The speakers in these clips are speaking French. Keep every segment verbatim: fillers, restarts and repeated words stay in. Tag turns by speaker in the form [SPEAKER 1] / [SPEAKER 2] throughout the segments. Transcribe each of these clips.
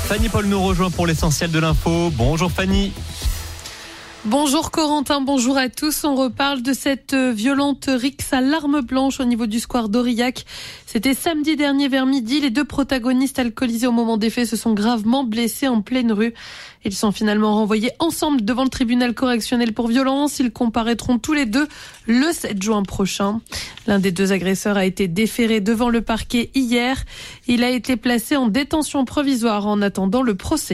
[SPEAKER 1] Fanny Paul nous rejoint pour l'essentiel de l'info. Bonjour Fanny.
[SPEAKER 2] Bonjour Corentin, bonjour à tous. On reparle de cette violente rixe à l'arme blanche au niveau du square d'Aurillac. C'était samedi dernier vers midi. Les deux protagonistes alcoolisés au moment des faits se sont gravement blessés en pleine rue. Ils sont finalement renvoyés ensemble devant le tribunal correctionnel pour violence. Ils comparaîtront tous les deux le sept juin prochain. L'un des deux agresseurs a été déféré devant le parquet hier. Il a été placé en détention provisoire en attendant le procès.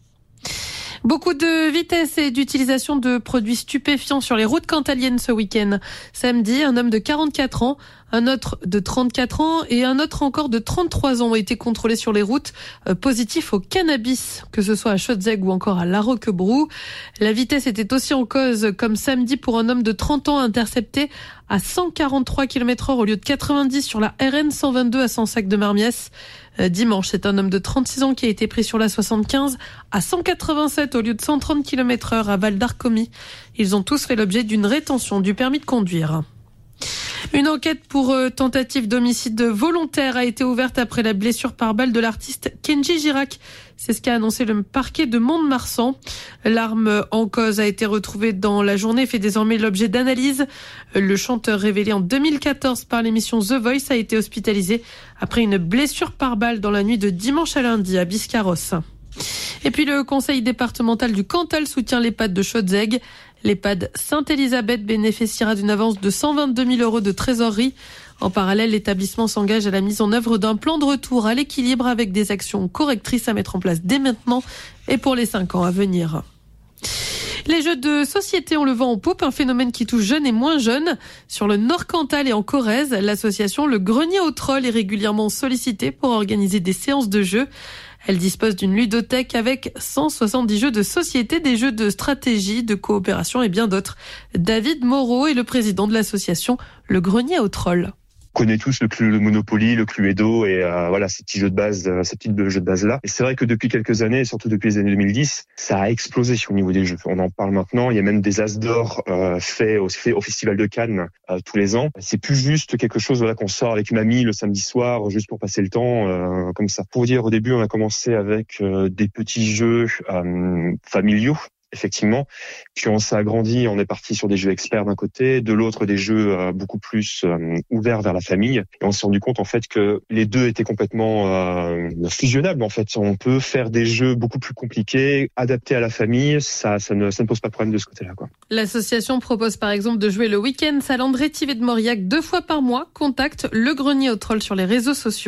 [SPEAKER 2] Beaucoup de vitesse et d'utilisation de produits stupéfiants sur les routes cantaliennes ce week-end. Samedi, un homme de quarante-quatre ans, un autre de trente-quatre ans et un autre encore de trente-trois ans ont été contrôlés sur les routes euh, positifs au cannabis, que ce soit à Chaudzeg ou encore à La Roquebrou. La vitesse était aussi en cause comme samedi pour un homme de trente ans intercepté à cent quarante-trois kilomètres heure au lieu de quatre-vingt-dix sur la R N cent vingt-deux à Sansac-de-Marmiesse. Euh, dimanche, c'est un homme de trente-six ans qui a été pris sur la soixante-quinze à cent quatre-vingt-sept au lieu de cent trente kilomètres heure à Val-d'Arcomy. Ils ont tous fait l'objet d'une rétention du permis de conduire. Une enquête pour euh, tentative d'homicide volontaire a été ouverte après la blessure par balle de l'artiste Kenji Girac. C'est ce qu'a annoncé le parquet de Mont-de-Marsan. L'arme en cause a été retrouvée dans la journée et fait désormais l'objet d'analyse. Le chanteur révélé en deux mille quatorze par l'émission The Voice a été hospitalisé après une blessure par balle dans la nuit de dimanche à lundi à Biscarrosse. Et puis le conseil départemental du Cantal soutient l'EHPAD de Chaudzeg. L'EHPAD Sainte-Élisabeth bénéficiera d'une avance de cent vingt-deux mille euros de trésorerie. En parallèle, l'établissement s'engage à la mise en œuvre d'un plan de retour à l'équilibre avec des actions correctrices à mettre en place dès maintenant et pour les cinq ans à venir. Les jeux de société ont le vent en poupe, un phénomène qui touche jeunes et moins jeunes. Sur le Nord-Cantal et en Corrèze, l'association Le Grenier aux Trolls est régulièrement sollicitée pour organiser des séances de jeux. Elle dispose d'une ludothèque avec cent soixante-dix jeux de société, des jeux de stratégie, de coopération et bien d'autres. David Moreau est le président de l'association Le Grenier aux Trolls.
[SPEAKER 3] On connaît tous le, le Monopoly, le Cluedo et euh, voilà ces petits jeux de base, euh, ces petits jeux de base là. Et c'est vrai que depuis quelques années, et surtout depuis les années deux mille dix, ça a explosé au niveau des jeux. On en parle maintenant. Il y a même des as d'or euh, faits au, fait au Festival de Cannes euh, tous les ans. C'est plus juste quelque chose voilà qu'on sort avec une amie le samedi soir juste pour passer le temps euh, comme ça. Pour dire, au début, on a commencé avec euh, des petits jeux euh, familiaux. Effectivement, puis on s'est agrandi, on est parti sur des jeux experts d'un côté, de l'autre des jeux euh, beaucoup plus euh, ouverts vers la famille. Et on s'est rendu compte en fait que les deux étaient complètement euh, fusionnables. En fait, on peut faire des jeux beaucoup plus compliqués, adaptés à la famille. Ça, ça ne, ça ne pose pas de problème de ce côté-là, quoi.
[SPEAKER 2] L'association propose par exemple de jouer le week-end à Landré-Tivet de Mauriac deux fois par mois. Contacte Le Grenier aux Trolls sur les réseaux sociaux.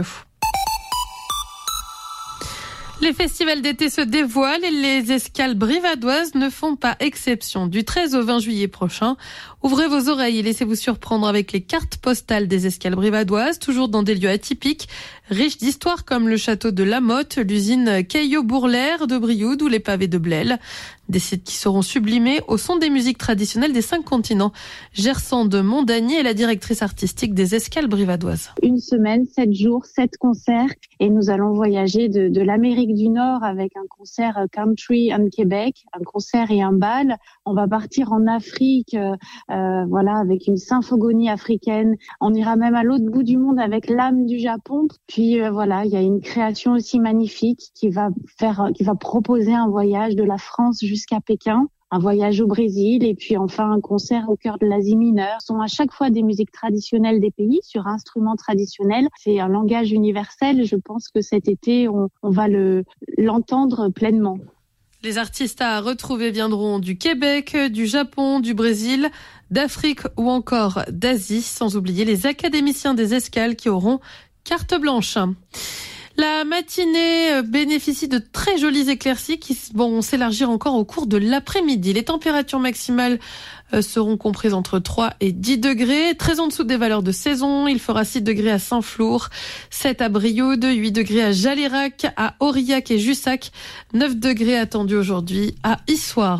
[SPEAKER 2] Les festivals d'été se dévoilent et les escales brivadoises ne font pas exception. Du treize au vingt juillet prochain, ouvrez vos oreilles et laissez-vous surprendre avec les cartes postales des escales brivadoises, toujours dans des lieux atypiques, riches d'histoires comme le château de La Motte, l'usine Caillot-Bourlaire de Brioude ou les pavés de Blel. Des sites qui seront sublimés au son des musiques traditionnelles des cinq continents. Gersande Mondanier est la directrice artistique des escales brivadoises.
[SPEAKER 4] Une semaine, sept jours, sept concerts et nous allons voyager de, de l'Amérique du Nord avec un concert country en Québec, un concert et un bal. On va partir en Afrique, euh, euh, voilà, avec une symphonie africaine. On ira même à l'autre bout du monde avec l'âme du Japon. Puis euh, voilà, il y a une création aussi magnifique qui va faire, qui va proposer un voyage de la France jusqu'à Pékin. Un voyage au Brésil et puis enfin un concert au cœur de l'Asie mineure. Ce sont à chaque fois des musiques traditionnelles des pays sur instruments traditionnels. C'est un langage universel et je pense que cet été, on, on va le, l'entendre pleinement.
[SPEAKER 2] Les artistes à retrouver viendront du Québec, du Japon, du Brésil, d'Afrique ou encore d'Asie, sans oublier les académiciens des escales qui auront carte blanche. La matinée bénéficie de très jolies éclaircies qui vont s'élargir encore au cours de l'après-midi. Les températures maximales seront comprises entre trois et dix degrés, très en dessous des valeurs de saison. Il fera six degrés à Saint-Flour, sept à Brioude, huit degrés à Jaleyrac, à Aurillac et Jussac, neuf degrés attendus aujourd'hui à Issoire.